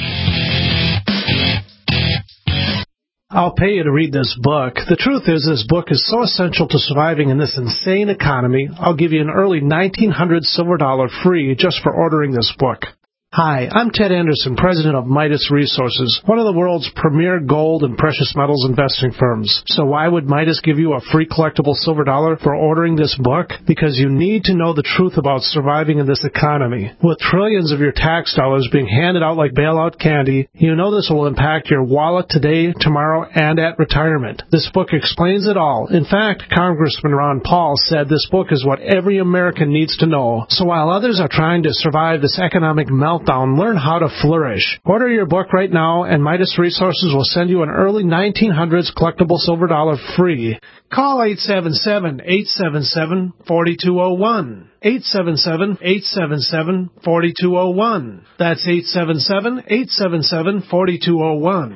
I'll pay you to read this book. The truth is, this book is so essential to surviving in this insane economy, I'll give you an early nineteen hundreds silver dollar free just for ordering this book. Hi, I'm Ted Anderson, president of Midas Resources, one of the world's premier gold and precious metals investing firms. So why would Midas give you a free collectible silver dollar for ordering this book? Because you need to know the truth about surviving in this economy. With trillions of your tax dollars being handed out like bailout candy, you know this will impact your wallet today, tomorrow, and at retirement. This book explains it all. In fact, Congressman Ron Paul said this book is what every American needs to know. So while others are trying to survive this economic meltdown, learn how to flourish. Order your book right now, and Midas Resources will send you an early nineteen hundreds collectible silver dollar free. Call eight seven seven, eight seven seven, four two zero one. eight seven seven, eight seven seven, four two zero one. That's eight seven seven, eight seven seven, four two zero one.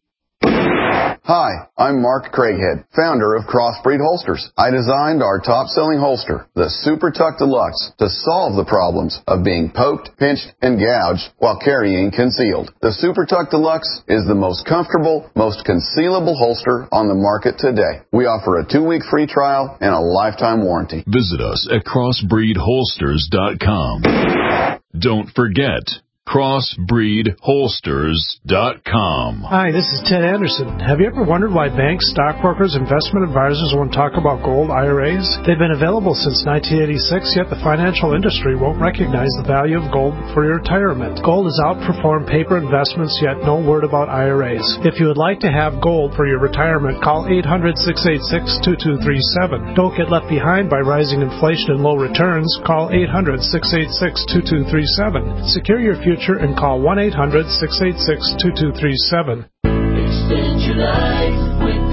Hi, I'm Mark Craighead, founder of Crossbreed Holsters. I designed our top-selling holster, the Super Tuck Deluxe, to solve the problems of being poked, pinched, and gouged while carrying concealed. The Super Tuck Deluxe is the most comfortable, most concealable holster on the market today. We offer a two-week free trial and a lifetime warranty. Visit us at crossbreed holsters dot com. Don't forget, crossbreed holsters dot com. Hi, this is Ted Anderson. Have you ever wondered why banks, stockbrokers, investment advisors won't talk about gold I R As? They've been available since nineteen eighty-six, yet the financial industry won't recognize the value of gold for your retirement. Gold has outperformed paper investments, yet no word about I R As. If you would like to have gold for your retirement, call eight hundred, six eight six, two two three seven. Don't get left behind by rising inflation and low returns. Call eight hundred, six eight six, two two three seven. Secure your future and call one eight hundred, six eight six, two two three seven. Extend your life with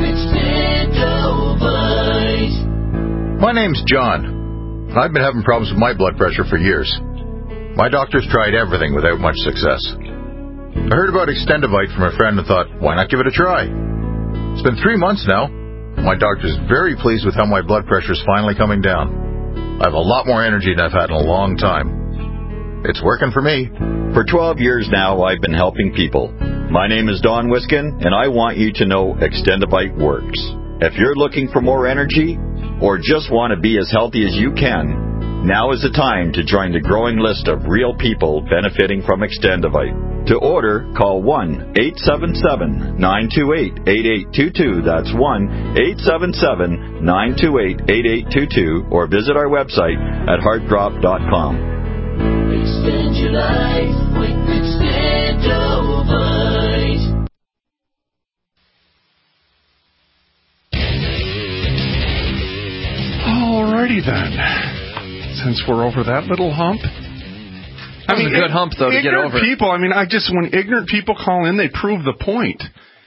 Extendovite. My name's John. I've been having problems with my blood pressure for years. My doctor's tried everything without much success. I heard about Extendovite from a friend and thought, why not give it a try? It's been three months now. My doctor's very pleased with how my blood pressure's finally coming down. I have a lot more energy than I've had in a long time. It's working for me. For twelve years now, I've been helping people. My name is Don Wiskin, and I want you to know Extendovite works. If you're looking for more energy, or just want to be as healthy as you can, now is the time to join the growing list of real people benefiting from Extendovite. To order, call one eight seven seven, nine two eight, eight eight two two. That's one eight seven seven, nine two eight, eight eight two two, or visit our website at heartdrop dot com. Extend your life with Extendovite. Alrighty then. Since we're over that little hump. That was I mean, a good hump, though, to get over. People, I mean, I just, when ignorant people call in, they prove the point.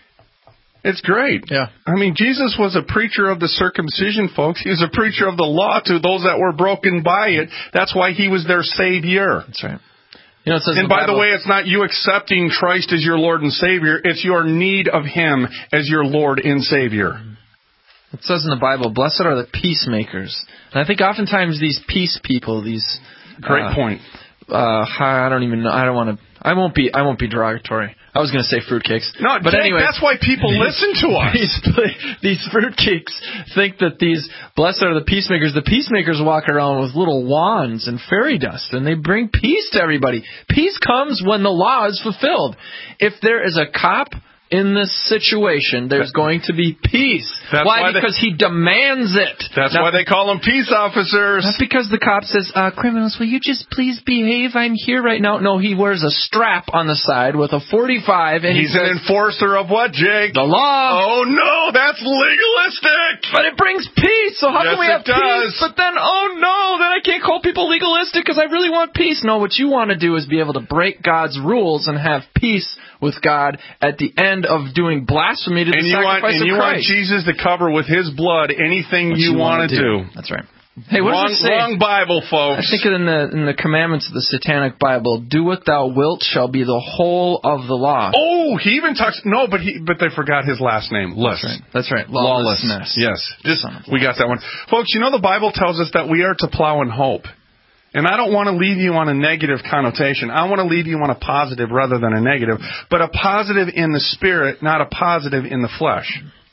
It's great. Yeah. I mean, Jesus was a preacher of the circumcision, folks. He was a preacher of the law to those that were broken by it. That's why he was their Savior. That's right. You know, it says and by the way, it's not you accepting Christ as your Lord and Savior. It's your need of Him as your Lord and Savior. It says in the Bible, blessed are the peacemakers. And I think oftentimes these peace people, these... Great uh, point. Uh, I don't even know. I don't want to... I won't be I won't be derogatory. I was going to say fruitcakes. No, but Jake, anyway, that's why people listen to us. These, these fruitcakes think that these blessed are the peacemakers. The peacemakers walk around with little wands and fairy dust, and they bring peace to everybody. Peace comes when the law is fulfilled. If there is a cop in this situation, there's going to be peace. That's why? why because they, he demands it. That's now, why they call them peace officers. That's because the cop says, uh, criminals, will you just please behave? I'm here right now. No, he wears a strap on the side with a forty-five. And He's he an says, enforcer of what, Jake? The law. Oh, no, that's legalistic. But it brings peace. So how yes, can we have it does. peace? But then, oh, no, then I can't call people legalistic because I really want peace. No, what you want to do is be able to break God's rules and have peace with God at the end of doing blasphemy to the and you sacrifice want, and of you Christ. want Jesus to cover with His blood anything you, you want to do. do. That's right. Hey, what wrong, does it say? Wrong Bible, folks. I think in the in the commandments of the Satanic Bible, do what thou wilt shall be the whole of the law. Oh, he even talks. No, but he but they forgot his last name. Less. That's right. That's right. Lawlessness. Lawlessness. Yes. Just, we got that one, folks. You know the Bible tells us that we are to plow in hope. And I don't want to leave you on a negative connotation. I want to leave you on a positive rather than a negative. But a positive in the spirit, not a positive in the flesh.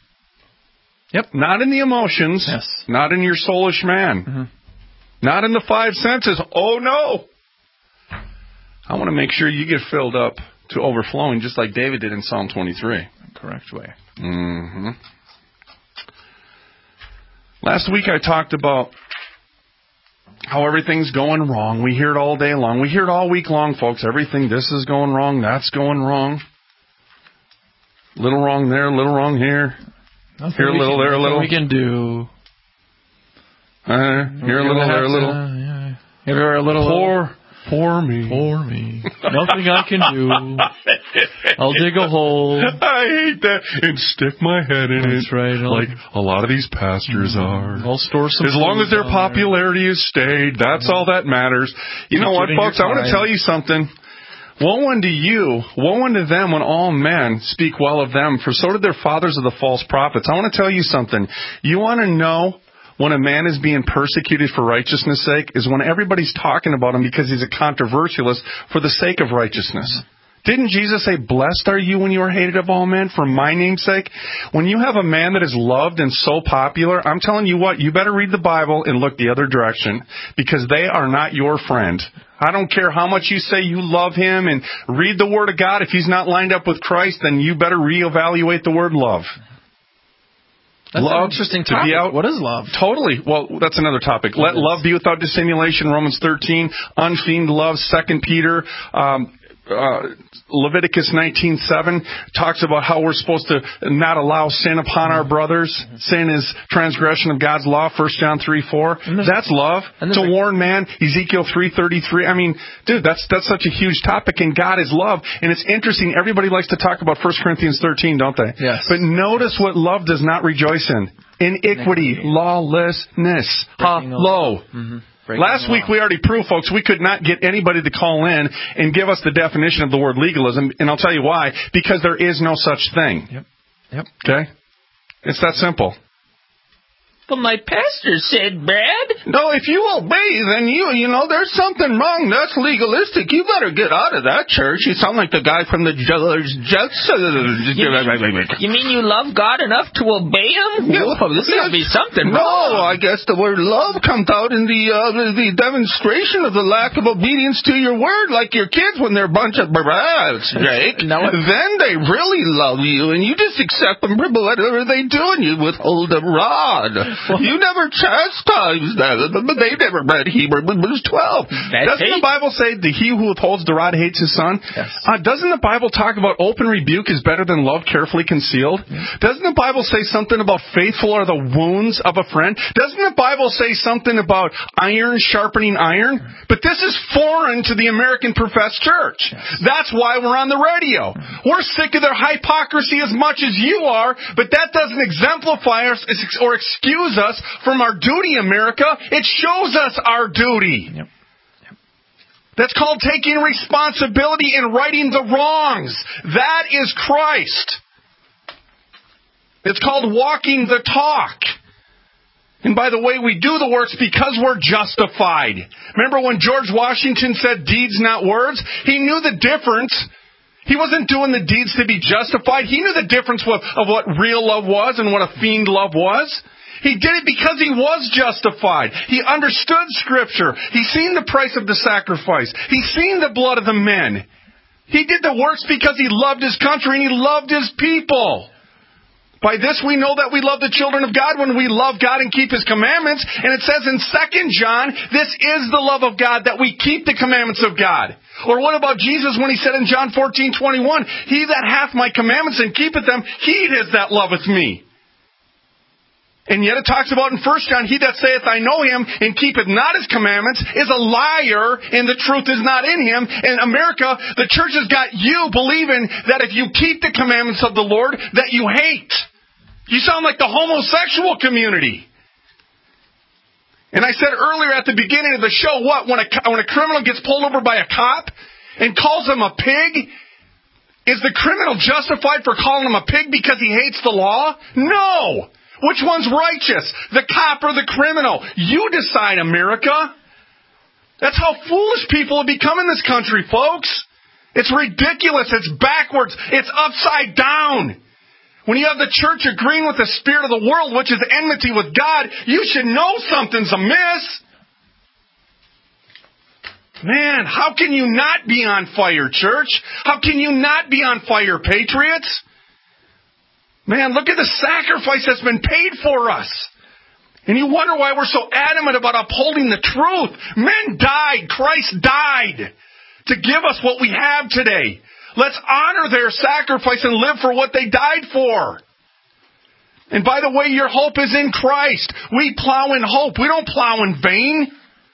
Yep. Not in the emotions. Yes. Not in your soulish man. Mm-hmm. Not in the five senses. Oh, no. I want to make sure you get filled up to overflowing, just like David did in Psalm twenty-three. Correct way. Mm-hmm. Last week I talked about how everything's going wrong. We hear it all day long. We hear it all week long, folks. Everything, this is going wrong, that's going wrong. Little wrong there, little wrong here. Nothing here a little, can, there a little. We can do. Uh, here a little, there a little. To, yeah. Here a little. Poor, poor me. Poor me. Nothing I can do. I'll dig a hole. I hate that. And stick my head in That's it. right. I'll, like a lot of these pastors mm, are. I'll store some. As long as their popularity there. has stayed, that's mm-hmm. all that matters. You know what, folks? I want to tell you something. Woe unto you, woe unto them when all men speak well of them, for so did their fathers of the false prophets. I want to tell you something. You want to know when a man is being persecuted for righteousness' sake is when everybody's talking about him because he's a controversialist for the sake of righteousness. Didn't Jesus say, blessed are you when you are hated of all men for my name's sake? When you have a man that is loved and so popular, I'm telling you what, you better read the Bible and look the other direction because they are not your friend. I don't care how much you say you love him and read the Word of God. If he's not lined up with Christ, then you better reevaluate the word love. That's love an interesting topic. To be out, what is love? Totally. Well, that's another topic. Let love be without dissimulation, Romans thirteen. Unfeigned love, Second Peter. Um, uh, Leviticus nineteen seven talks about how we're supposed to not allow sin upon our brothers. Mm-hmm. Sin is transgression of God's law, First John three four. That's love. To warn man, Ezekiel three thirty-three. I mean, dude, that's that's such a huge topic, and God is love. And it's interesting, everybody likes to talk about First Corinthians thirteen, don't they? Yes. But notice what love does not rejoice in. Iniquity, Iniquity. Lawlessness. Hello. Mm-hmm. Last week we already proved, folks, we could not get anybody to call in and give us the definition of the word legalism, and I'll tell you why. Because there is no such thing. Yep. Yep. Okay? It's that simple. But my pastor said, Brad. No, if you obey, then you, you know, there's something wrong. That's legalistic. You better get out of that church. You sound like the guy from the Jets. You mean, you mean you love God enough to obey him? Yeah. Whoa, this yes. must be something no, wrong. No, I guess the word love comes out in the, uh, the the demonstration of the lack of obedience to your word, like your kids when they're a bunch of brats, Jake. No, then they really love you, and you just accept them for whatever they do, and you withhold a rod. Well, you never chastised them, but they never read Hebrews twelve. Doesn't hate. The Bible say that he who withholds the rod hates his son? Yes. Uh, doesn't the Bible talk about open rebuke is better than love carefully concealed? Yes. Doesn't the Bible say something about faithful are the wounds of a friend? Doesn't the Bible say something about iron sharpening iron? But this is foreign to the American professed church. Yes. That's why we're on the radio. We're sick of their hypocrisy as much as you are, but that doesn't exemplify us or excuse us from our duty, America. It shows us our duty. Yep. Yep. That's called taking responsibility and righting the wrongs. That is Christ. It's called walking the talk. And by the way, we do the works because we're justified. Remember when George Washington said deeds, not words? He knew the difference. He wasn't doing the deeds to be justified. He knew the difference of what real love was and what a fiend love was. He did it because he was justified. He understood Scripture. He's seen the price of the sacrifice. He's seen the blood of the men. He did the works because he loved his country and he loved his people. By this we know that we love the children of God when we love God and keep His commandments. And it says in Second John, this is the love of God, that we keep the commandments of God. Or what about Jesus when He said in John fourteen twenty-one, he that hath my commandments and keepeth them, he it is that loveth me. And yet it talks about in First John, he that saith, I know him, and keepeth not his commandments, is a liar, and the truth is not in him. In America, the church has got you believing that if you keep the commandments of the Lord, that you hate. You sound like the homosexual community. And I said earlier at the beginning of the show, what? When a, when a criminal gets pulled over by a cop and calls him a pig, is the criminal justified for calling him a pig because he hates the law? No! Which one's righteous? The cop or the criminal? You decide, America. That's how foolish people have become in this country, folks. It's ridiculous. It's backwards. It's upside down. When you have the church agreeing with the spirit of the world, which is enmity with God, you should know something's amiss. Man, how can you not be on fire, church? How can you not be on fire, patriots? Man, look at the sacrifice that's been paid for us. And you wonder why we're so adamant about upholding the truth. Men died. Christ died to give us what we have today. Let's honor their sacrifice and live for what they died for. And by the way, your hope is in Christ. We plow in hope. We don't plow in vain.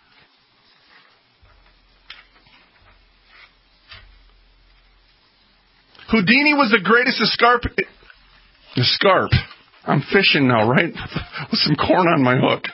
Houdini was the greatest escarp... Escarp. I'm fishing now, right? With some corn on my hook.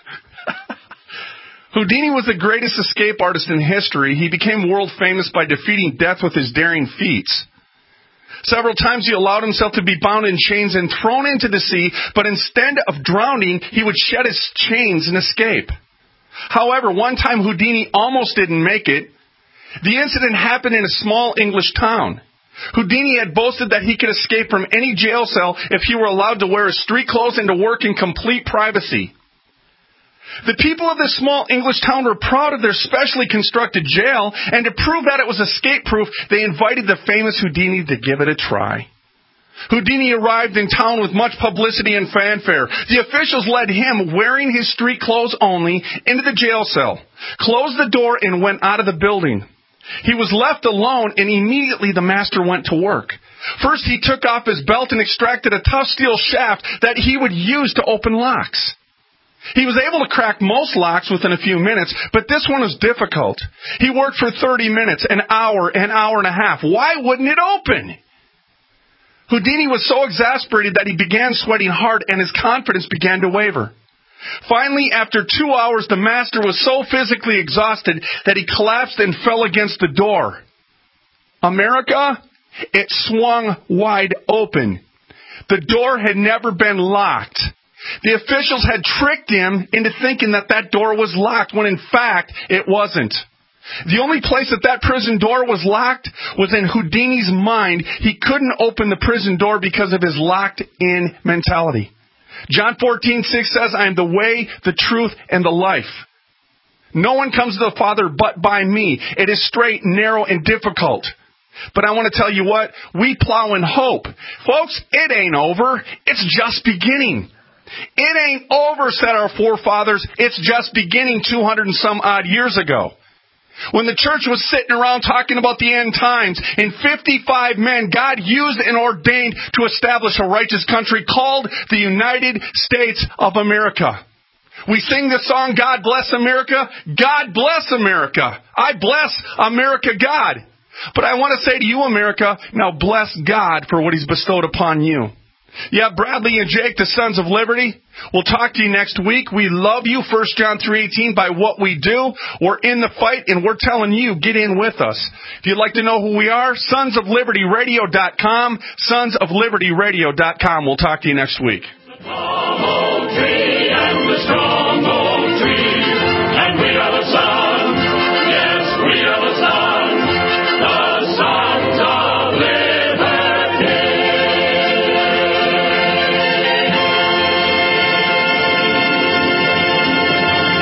Houdini was the greatest escape artist in history. He became world famous by defeating death with his daring feats. Several times he allowed himself to be bound in chains and thrown into the sea, but instead of drowning, he would shed his chains and escape. However, one time Houdini almost didn't make it. The incident happened in a small English town. Houdini had boasted that he could escape from any jail cell if he were allowed to wear his street clothes and to work in complete privacy. The people of this small English town were proud of their specially constructed jail, and to prove that it was escape-proof, they invited the famous Houdini to give it a try. Houdini arrived in town with much publicity and fanfare. The officials led him, wearing his street clothes only, into the jail cell, closed the door, and went out of the building. He was left alone, and immediately the master went to work. First, he took off his belt and extracted a tough steel shaft that he would use to open locks. He was able to crack most locks within a few minutes, but this one was difficult. He worked for thirty minutes, an hour, an hour and a half. Why wouldn't it open? Houdini was so exasperated that he began sweating hard, and his confidence began to waver. Finally, after two hours, the master was so physically exhausted that he collapsed and fell against the door. America, it swung wide open. The door had never been locked. The officials had tricked him into thinking that that door was locked, when in fact it wasn't. The only place that that prison door was locked was in Houdini's mind. He couldn't open the prison door because of his locked-in mentality. John fourteen six says, I am the way, the truth, and the life. No one comes to the Father but by me. It is straight, narrow, and difficult. But I want to tell you what, we plow in hope. Folks, it ain't over. It's just beginning. It ain't over, said our forefathers. It's just beginning two hundred and some odd years ago. When the church was sitting around talking about the end times, in fifty-five men, God used and ordained to establish a righteous country called the United States of America. We sing the song, God Bless America. God bless America. I bless America, God. But I want to say to you, America, now bless God for what He's bestowed upon you. Yeah, Bradley and Jake, the Sons of Liberty. We'll talk to you next week. We love you, First John three eighteen, by what we do. We're in the fight, and we're telling you, get in with us. If you'd like to know who we are, sons of liberty radio dot com, sons of liberty radio dot com. We'll talk to you next week.